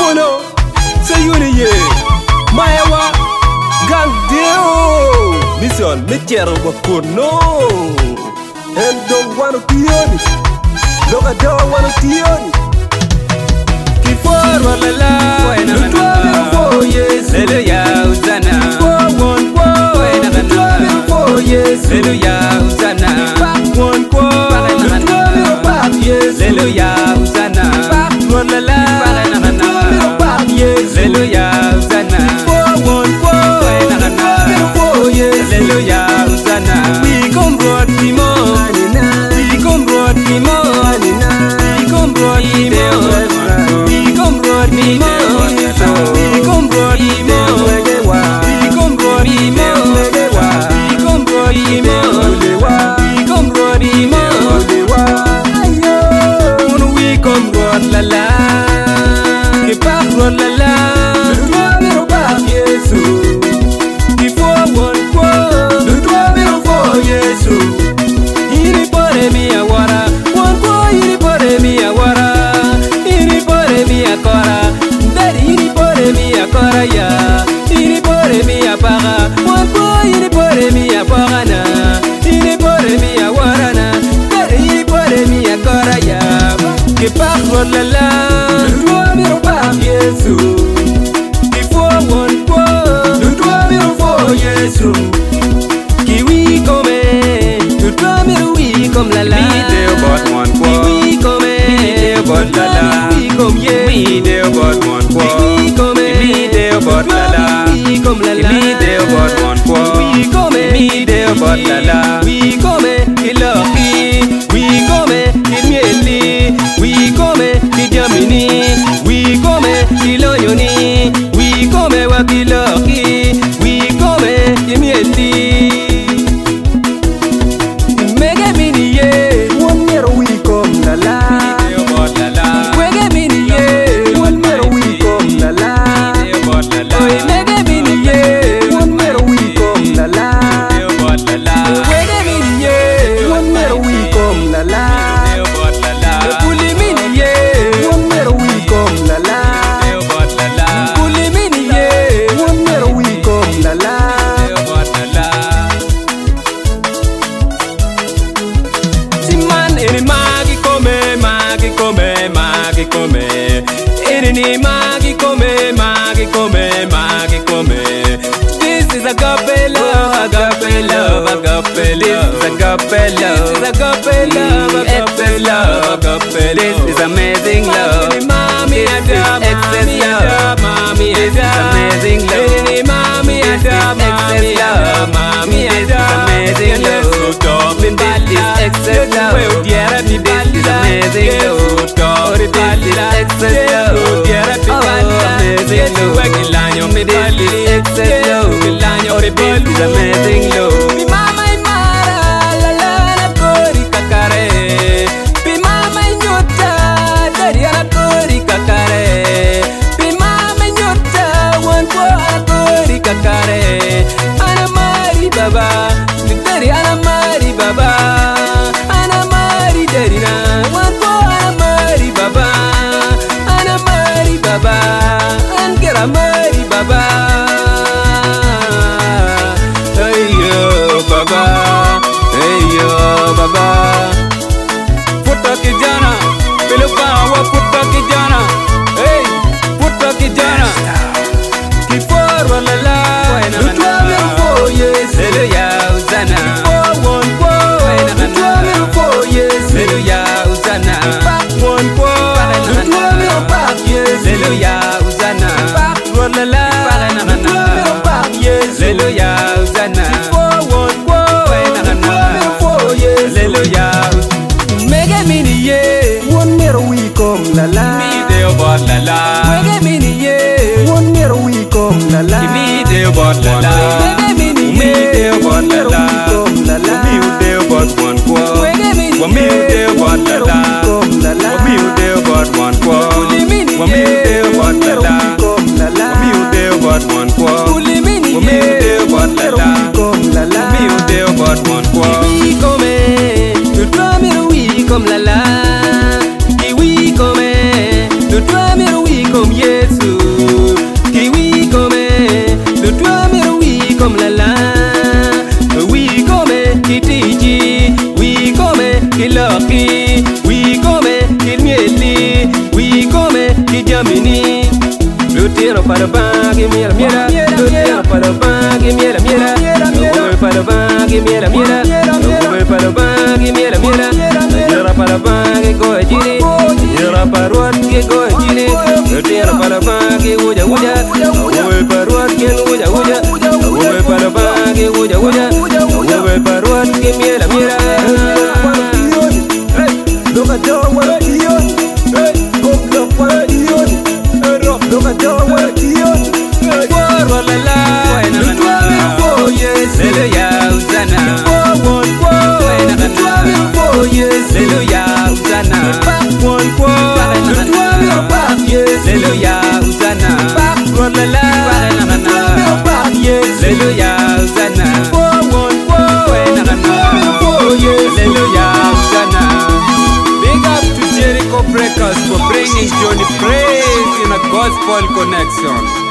Uno, say uni ye. Maewa, gang deo. Mission, me quiero no. And don't want to be on it. Look, I don't want to be on it. Before la la, The 12 years. Hallelujah, Hosanna. 4 years. Hallelujah, Hosanna. Back 1 The 12 years. Hallelujah, Hosanna. Back la la. The 12 years. Hallelujah, Hosanna. 4 years. Hallelujah, Hosanna. We come broad more. We come broad more. We come broad more. We come broad more. We come broad more. We come broad more. We come broad more. We come broad more. When we come broad la la, que pas broad la la. Le droit Jésus. Before 4 Yesu. Ini pore mi awara, 1 ini pore mi awara. Ini pore mi akora, dari ini pore mi akora ya. Ini pore mi apara, 1 ini pore mi apara na. Ini pore mi awara na, dari ini pore mi akora ya. Que parle la la, le droit mi roba Yesu. Before 1 le droit mi roba Yesu. Kiwi come, le droit mi roba comme la la. Me there but one quo. Kiwi come, Me there but la la. Oui comme yeah. Me there but one quo. Oui comme Me there but la la. Oui comme la la. Me there but one quo. Oui comme Me there but la la. Oui comme il orki. Oui comme il mieli. Oui comme il jamini. Oui comme il oyoni. Oui comme wakilorki. Oui comme il mieli. Mega mini ye. One year we come la la. Me there but la la. Wege mini ye. One year we come la la. Me there but la la. Oy mega mini ye. One year we come la la. Me there but la la. Wege mini ye. One year we come la la. Me there but la la. Puli mini ye. One year we come la la. Me there but la la. Puli mini ye. One year we come la la. Me there but la la. Siman eni magi come, magi come, magi come. Eni magi come, magi come, magi come. This is agape love, agape love, agape love. This is agape love. This is agape love, agape love, agape This love. is amazing love. Mami ada, excess mami love. ada, mami This is ada. amazing love. Eni mami This ada, is mami excess ada, love. mami This is ada. amazing love. This is excess love. This is amazing love. This is excess love. Oh, amazing love. This is excess love. This is amazing love. Mi mama imara, la la na kori kakare. Mi mama nyota, dari ana kori kakare. Mi mama nyota, wan ko ana kori kakare. Ana mari baba, dari ana mari baba. Ana mari dari na, wan ko ana mari baba. Ana mari baba, angera mari baba. Hey yo baba, hey yo baba. Puta kijana, peluka wa puta kijana. Hey, puta kijana. Kifor wala la, Bueno, the 12 years. Hallelujah, Hosanna. 4 years. Hallelujah, Hosanna. Back 1 the 12 years. Hallelujah, Hosanna. Back wala la, the 12 years. Hallelujah, Hosanna. 4 years. Hallelujah. Mega mini ye. 1 year we come la la. Me there but la la. Mega mini ye. 1 year we come la la. Me there but la la. Mega mini ye. Me there but la la. Come la la. Me there but one quo. Mega mini ye. Me there but la la. Come la la. Me there but one quo. Me there but la la. Come la la. Me there but one quo. Mini Me there but la la. Come la la. Me there but one quo. Oui comme, le toi mais oui comme la la. Oui comme, le toi mais oui comme Yesu. Jamini. Lutino para bagi mira mira, Lutino para bagi mira mira, Lutino para bagi mira mira, Lutino para bagi mira mira, Lutino para bagi go jiri, Lutino para ruat ke go jiri, Lutino para bagi uja uja, Lutino para ruat ke uja uja, Lutino para bagi uja uja, Lutino para ruat ke mira mira. Look at your work, hey, go look what you look at your work, for la la, for yes, hallelujah, Hosanna, for yes, hallelujah, Hosanna, yes, hallelujah, Hosanna, for la la, yes, hallelujah, Hosanna, yes, hallelujah, Hosanna. Big up to Jericho Breakers for bringing Johnny praise in a gospel connection.